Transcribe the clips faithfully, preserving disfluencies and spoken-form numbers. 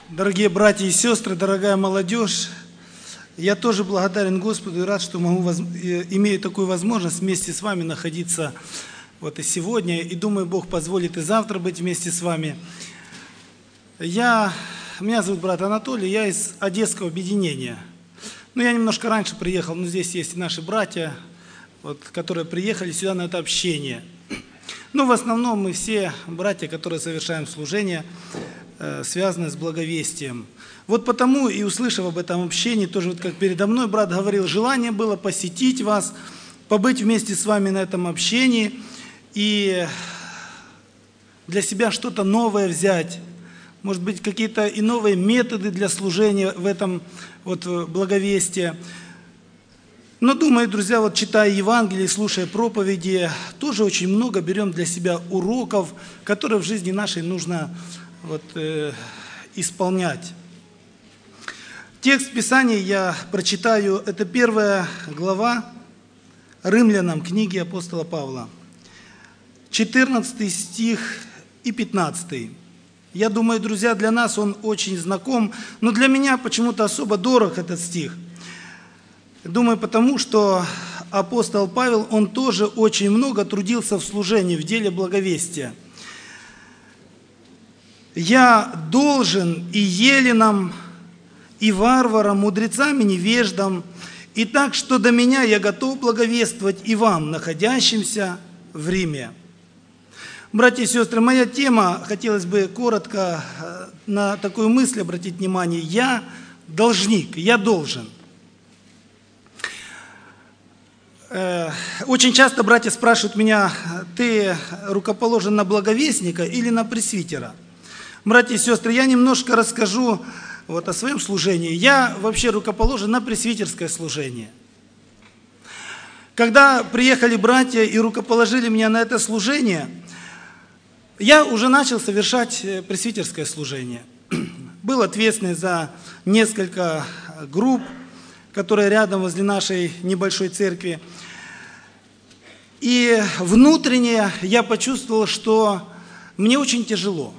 Дорогие братья и сестры, дорогая молодежь, я тоже благодарен Господу и рад, что могу, имею такую возможность вместе с вами находиться вот и сегодня, и думаю, Бог позволит и завтра быть вместе с вами. Я, меня зовут брат Анатолий, я из Одесского объединения. Ну, я немножко раньше приехал, но здесь есть наши братья, вот, которые приехали сюда на это общение. Ну, в основном мы все братья, которые совершаем служение, э, связанные с благовестием. Вот потому и услышав об этом общении, тоже вот как передо мной брат говорил, желание было посетить вас, побыть вместе с вами на этом общении и для себя что-то новое взять. Может быть, какие-то и новые методы для служения в этом вот благовестии. Но думаю, друзья, вот читая Евангелие, слушая проповеди, тоже очень много берем для себя уроков, которые в жизни нашей нужно вот, э, исполнять. Текст Писания я прочитаю, это первая глава Римлянам, книги апостола Павла, четырнадцатый стих и пятнадцатый. Я думаю, друзья, для нас он очень знаком, но для меня почему-то особо дорог этот стих. Думаю, потому что апостол Павел, он тоже очень много трудился в служении, в деле благовестия. «Я должен и еленам, и варварам, мудрецам и невеждам, и так, что до меня я готов благовествовать и вам, находящимся в Риме». Братья и сестры, моя тема, хотелось бы коротко на такую мысль обратить внимание. Я должник, я должен. Очень часто братья спрашивают меня, ты рукоположен на благовестника или на пресвитера? Братья и сестры, я немножко расскажу вот о своем служении. Я вообще рукоположен на пресвитерское служение. Когда приехали братья и рукоположили меня на это служение, я уже начал совершать пресвитерское служение. Был ответственный за несколько групп, которые рядом возле нашей небольшой церкви. И внутренне я почувствовал, что мне очень тяжело.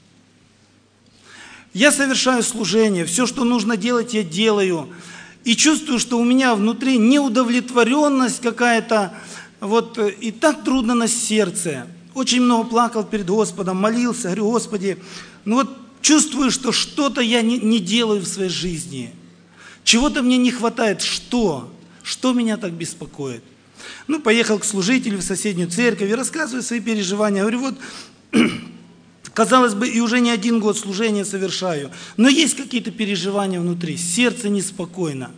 Я совершаю служение, все, что нужно делать, я делаю. И чувствую, что у меня внутри неудовлетворенность какая-то, вот, и так трудно на сердце. Очень много плакал перед Господом, молился, говорю, Господи, ну вот чувствую, что что-то я не, не делаю в своей жизни. Чего-то мне не хватает. Что? Что меня так беспокоит? Ну, поехал к служителю в соседнюю церковь и рассказываю свои переживания. Говорю, вот, казалось бы, и уже не один год служения совершаю, но есть какие-то переживания внутри, сердце неспокойно.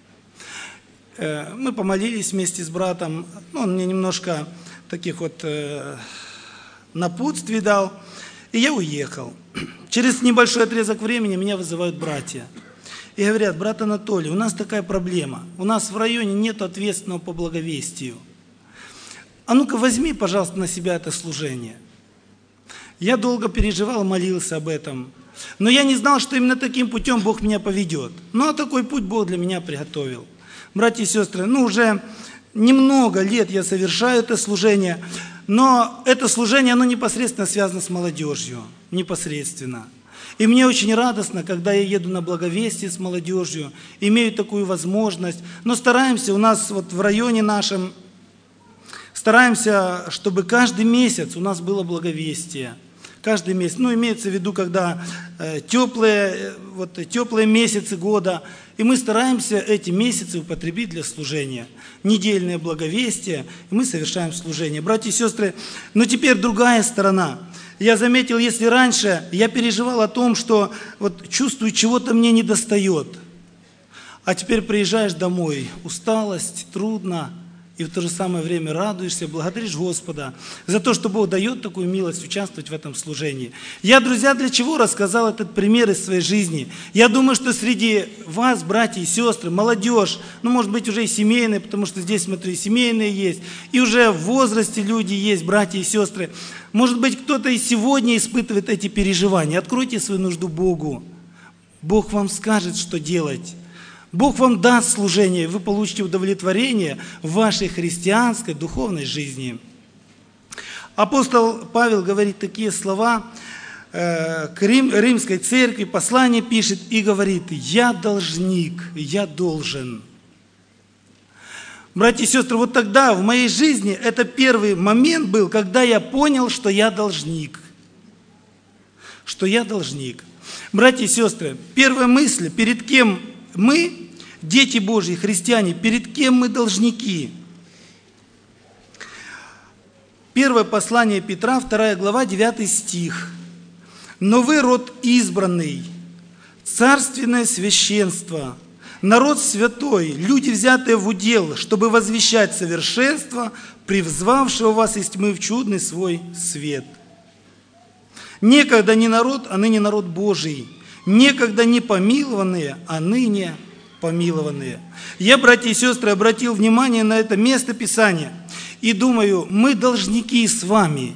Мы помолились вместе с братом, ну, он мне немножко таких вот э, напутствий дал, и я уехал. Через небольшой отрезок времени меня вызывают братья. И говорят, брат Анатолий, у нас такая проблема. У нас в районе нет ответственного по благовестию. А ну-ка возьми, пожалуйста, на себя это служение. Я долго переживал, молился об этом. Но я не знал, что именно таким путем Бог меня поведет. Ну а такой путь Бог для меня приготовил. Братья и сестры, ну уже немного лет я совершаю это служение, но это служение, оно непосредственно связано с молодежью. Непосредственно. И мне очень радостно, когда я еду на благовестие с молодежью, имею такую возможность. Но стараемся, у нас вот в районе нашем, стараемся, чтобы каждый месяц у нас было благовестие. Каждый месяц. Ну, имеется в виду, когда э, теплые, вот, теплые месяцы года. И мы стараемся эти месяцы употребить для служения. Недельное благовестие, и мы совершаем служение. Братья и сестры, но теперь другая сторона. Я заметил, если раньше я переживал о том, что вот чувствую, чего-то мне недостает, а теперь приезжаешь домой, усталость, трудно, и в то же самое время радуешься, благодаришь Господа за то, что Бог дает такую милость участвовать в этом служении. Я, друзья, для чего рассказал этот пример из своей жизни? Я думаю, что среди вас, братья и сестры, молодежь, ну, может быть, уже и семейные, потому что здесь, смотрю, и семейные есть, и уже в возрасте люди есть, братья и сестры. Может быть, кто-то и сегодня испытывает эти переживания. Откройте свою нужду Богу. Бог вам скажет, что делать. Бог вам даст служение, и вы получите удовлетворение в вашей христианской духовной жизни. Апостол Павел говорит такие слова, к Рим, римской церкви, послание пишет и говорит: «Я должник, я должен». Братья и сестры, вот тогда в моей жизни это первый момент был, когда я понял, что я должник. Что я должник. Братья и сестры, первая мысль, перед кем мы, дети Божьи, христиане, перед кем мы должники? Первое послание Петра, вторая глава, девятый стих. «Но вы род избранный, царственное священство, народ святой, люди, взятые в удел, чтобы возвещать совершенство, призвавшего вас из тьмы в чудный свой свет». Некогда не народ, а ныне народ Божий. Некогда не помилованные, а ныне помилованные. Я, братья и сестры, обратил внимание на это место Писания и думаю, мы должники с вами.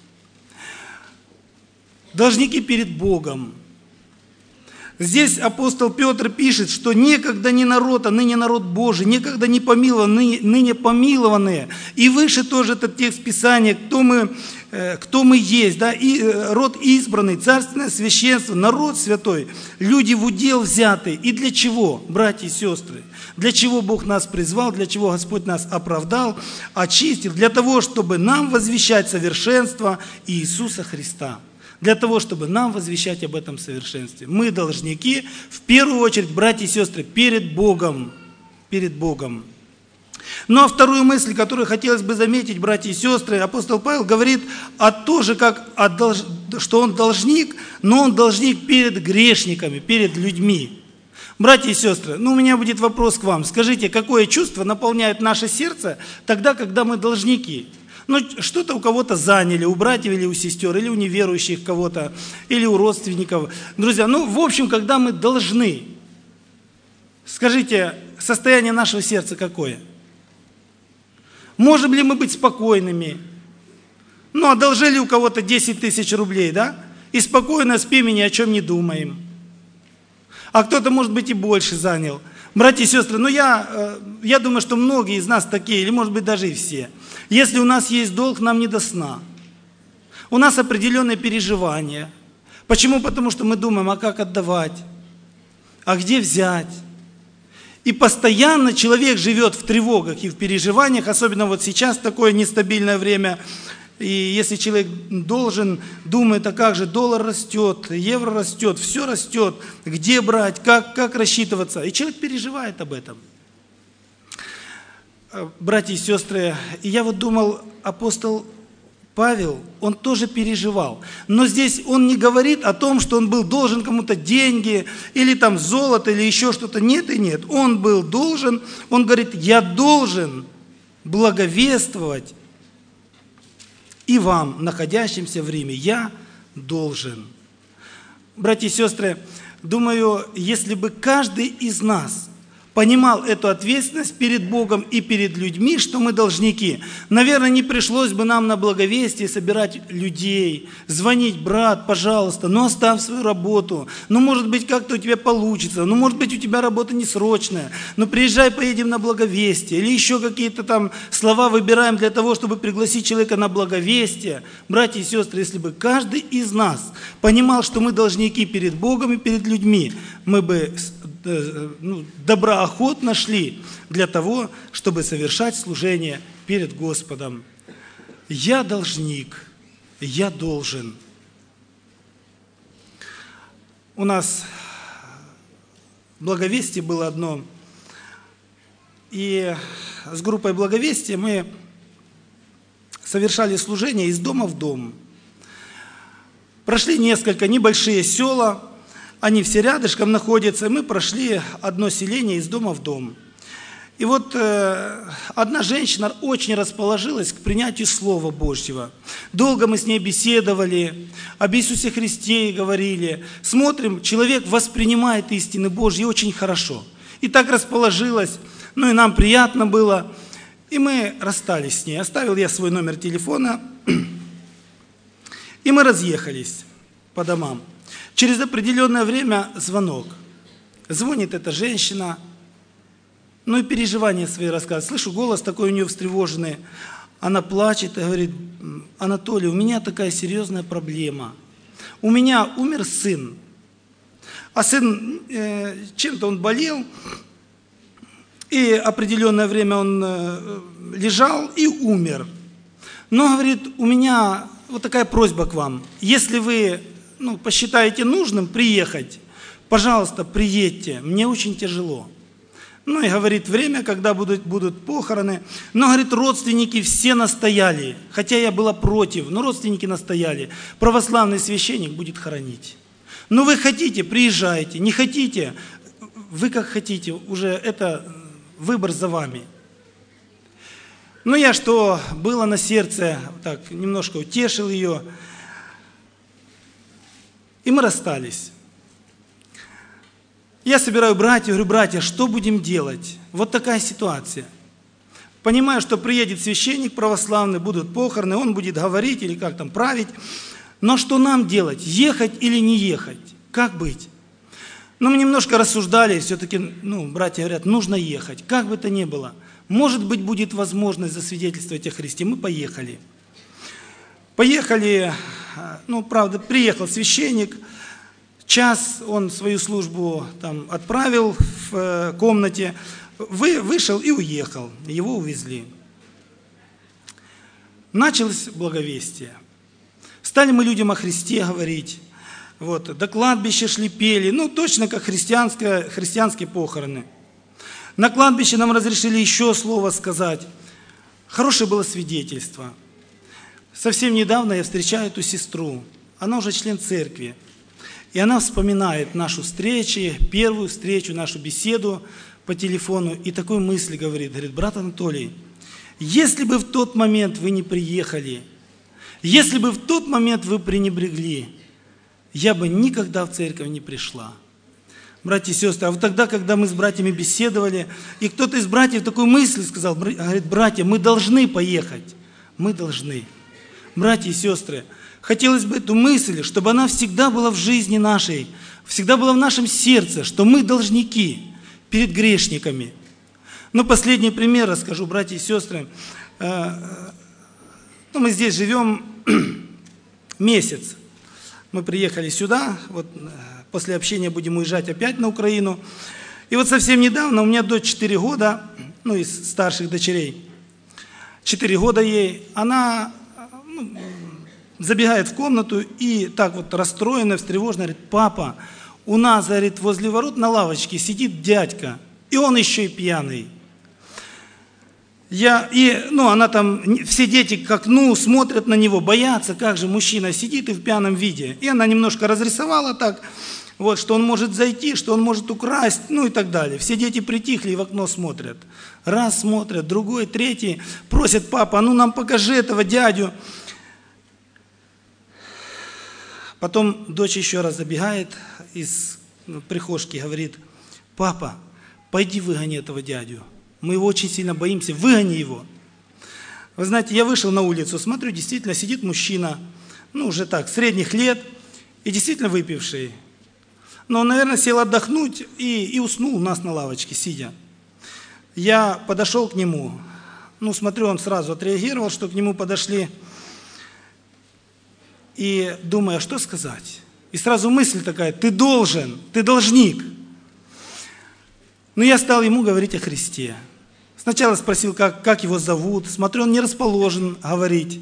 Должники перед Богом. Здесь апостол Петр пишет, что некогда не народ, а ныне народ Божий, некогда не помилованные, ныне помилованные. И выше тоже этот текст Писания, кто мы, кто мы есть, да? И род избранный, царственное священство, народ святой, люди в удел взятые. И для чего, братья и сестры? Для чего Бог нас призвал, для чего Господь нас оправдал, очистил? Для того, чтобы нам возвещать совершенство Иисуса Христа. Для того, чтобы нам возвещать об этом совершенстве. Мы должники, в первую очередь, братья и сестры, перед Богом. Перед Богом. Ну а вторую мысль, которую хотелось бы заметить, братья и сестры, апостол Павел говорит о тоже, как о долж... что он должник, но он должник перед грешниками, перед людьми. Братья и сестры, ну у меня будет вопрос к вам. Скажите, какое чувство наполняет наше сердце тогда, когда мы должники? Ну, что-то у кого-то заняли, у братьев или у сестер, или у неверующих кого-то, или у родственников. Друзья, ну, в общем, когда мы должны, скажите, состояние нашего сердца какое? Можем ли мы быть спокойными? Ну, одолжили у кого-то десять тысяч рублей, да? И спокойно спим и ни о чем не думаем. А кто-то, может быть, и больше занял. Братья и сестры, ну я, я думаю, что многие из нас такие, или может быть даже и все. Если у нас есть долг, нам не до сна. У нас определенные переживания. Почему? Потому что мы думаем, а как отдавать? А где взять? И постоянно человек живет в тревогах и в переживаниях, особенно вот сейчас такое нестабильное время. И если человек должен, думает, а как же доллар растет, евро растет, все растет, где брать, как, как рассчитываться. И человек переживает об этом. Братья и сестры, и я вот думал, апостол Павел, он тоже переживал. Но здесь он не говорит о том, что он был должен кому-то деньги, или там золото, или еще что-то. Нет и нет. Он был должен, он говорит, я должен благовествовать и вам, находящимся в Риме, я должен. Братья и сестры, думаю, если бы каждый из нас понимал эту ответственность перед Богом и перед людьми, что мы должники, наверное, не пришлось бы нам на благовестие собирать людей, звонить, брат, пожалуйста, ну оставь свою работу, ну может быть как-то у тебя получится, ну может быть у тебя работа несрочная, ну приезжай, поедем на благовестие, или еще какие-то там слова выбираем для того, чтобы пригласить человека на благовестие. Братья и сестры, если бы каждый из нас понимал, что мы должники перед Богом и перед людьми, мы бы ну, доброохотно шли для того, чтобы совершать служение перед Господом. Я должник, я должен. У нас благовестие было одно, и с группой благовестия мы совершали служение из дома в дом. Прошли несколько небольшие села, они все рядышком находятся, и мы прошли одно селение из дома в дом. И вот э, одна женщина очень расположилась к принятию Слова Божьего. Долго мы с ней беседовали, об Иисусе Христе говорили. Смотрим, человек воспринимает истины Божьи очень хорошо. И так расположилась, ну и нам приятно было. И мы расстались с ней. Оставил я свой номер телефона, и мы разъехались по домам. Через определенное время звонок. Звонит эта женщина, ну и переживания свои рассказывает. Слышу, голос такой у нее встревоженный. Она плачет и говорит: Анатолий, у меня такая серьезная проблема. у меня умер сын, а сын, э, чем-то он болел, и определенное время он э, лежал и умер. Но, говорит, у меня вот такая просьба к вам. Если вы ну, посчитаете нужным приехать, пожалуйста, приедьте, мне очень тяжело. Ну и говорит, время, когда будут, будут похороны. Но, говорит, родственники все настояли, хотя я была против, но родственники настояли. Православный священник будет хоронить. Ну вы хотите, приезжайте, не хотите, вы как хотите, уже это выбор за вами. Ну я что было на сердце, так немножко утешил ее, и мы расстались. Я собираю братьев, говорю, братья, что будем делать? Вот такая ситуация. Понимаю, что приедет священник православный, будут похороны, он будет говорить или как там править. Но что нам делать? Ехать или не ехать? Как быть? Ну, мы немножко рассуждали, все-таки, ну, братья говорят, нужно ехать. Как бы то ни было. Может быть, будет возможность засвидетельствовать о Христе. Мы поехали. Поехали, ну, правда, приехал священник. Час он свою службу там отправил в комнате, вы, вышел и уехал, его увезли. Началось благовестие. Стали мы людям о Христе говорить, вот, до кладбища шли, пели, ну точно как христианские, христианские похороны. На кладбище нам разрешили еще слово сказать. Хорошее было свидетельство. Совсем недавно я встречаю эту сестру, она уже член церкви. И она вспоминает нашу встречу, первую встречу, нашу беседу по телефону. И такой мысль говорит, говорит, брат Анатолий, если бы в тот момент вы не приехали, если бы в тот момент вы пренебрегли, я бы никогда в церковь не пришла. Братья и сестры, а вот тогда, когда мы с братьями беседовали, и кто-то из братьев такую мысль сказал, говорит, братья, мы должны поехать, мы должны. Братья и сестры, хотелось бы эту мысль, чтобы она всегда была в жизни нашей, всегда была в нашем сердце, что мы должники перед грешниками. Но последний пример расскажу, братья и сестры. Ну, мы здесь живем месяц. Мы приехали сюда, вот после общения будем уезжать опять на Украину. И вот совсем недавно у меня дочь четыре года, ну, из старших дочерей, четыре года ей, она... Ну, забегает в комнату и так вот расстроенная, встревоженная, говорит, папа, у нас, говорит, возле ворот на лавочке сидит дядька, и он еще и пьяный. Я, и, ну, она там, все дети к окну смотрят на него, боятся, как же мужчина сидит и в пьяном виде. И она немножко разрисовала так, вот, что он может зайти, что он может украсть, ну и так далее. Все дети притихли и в окно смотрят. Раз смотрят, другой, третий, просят, папа, ну нам покажи этого дядю. Потом дочь еще раз забегает из прихожки, говорит, папа, пойди выгони этого дядю. Мы его очень сильно боимся, выгони его. Вы знаете, я вышел на улицу, смотрю, действительно сидит мужчина, ну уже так, средних лет, и действительно выпивший. Но он, наверное, сел отдохнуть и, и уснул у нас на лавочке, сидя. Я подошел к нему, ну смотрю, он сразу отреагировал, что к нему подошли. И думаю, а что сказать? И сразу мысль такая, ты должен, ты должник. Но я стал ему говорить о Христе. Сначала спросил, как, как его зовут. Смотрю, он не расположен говорить.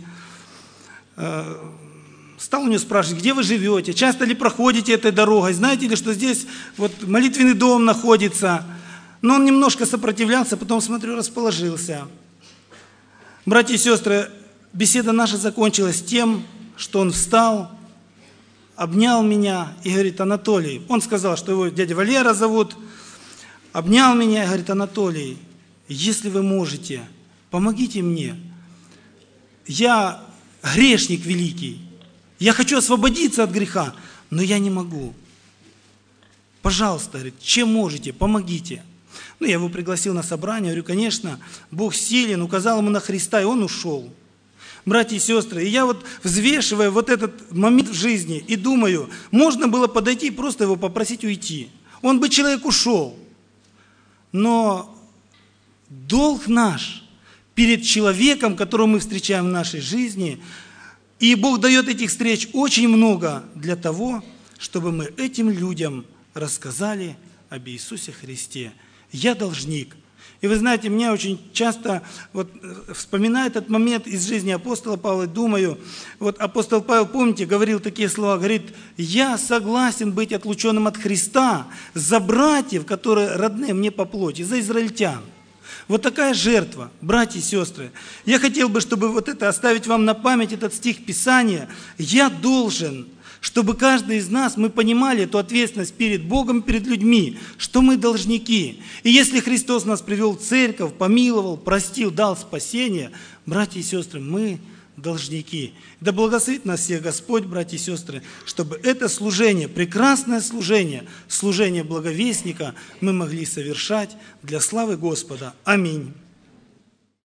Стал у него спрашивать, где вы живете, часто ли проходите этой дорогой, знаете ли, что здесь вот молитвенный дом находится. Но он немножко сопротивлялся, потом, смотрю, расположился. Братья и сестры, беседа наша закончилась тем, что он встал, обнял меня и говорит, Анатолий, он сказал, что его дядя Валера зовут, обнял меня и говорит, Анатолий, если вы можете, помогите мне. Я грешник великий, я хочу освободиться от греха, но я не могу. Пожалуйста, говорит, чем можете, помогите. Ну, я его пригласил на собрание, говорю, конечно, Бог силен, указал ему на Христа, и он ушел. Братья и сестры, и я вот взвешивая вот этот момент в жизни и думаю, можно было подойти и просто его попросить уйти. Он бы человек ушел. Но долг наш перед человеком, которого мы встречаем в нашей жизни, И Бог дает этих встреч очень много для того, чтобы мы этим людям рассказали об Иисусе Христе. Я должник. И вы знаете, мне очень часто, вот, вспоминая этот момент из жизни апостола Павла, думаю, вот апостол Павел, помните, говорил такие слова, говорит: «Я согласен быть отлученным от Христа за братьев, которые родные мне по плоти, за израильтян». Вот такая жертва, братья и сестры. Я хотел бы, чтобы вот это оставить вам на память, этот стих Писания. Я должен, чтобы каждый из нас, мы понимали эту ответственность перед Богом, перед людьми, что мы должники. И если Христос нас привел в церковь, помиловал, простил, дал спасение, братья и сестры, мы должники. Да благословит нас всех Господь, братья и сестры, чтобы это служение, прекрасное служение, служение благовестника мы могли совершать для славы Господа. Аминь.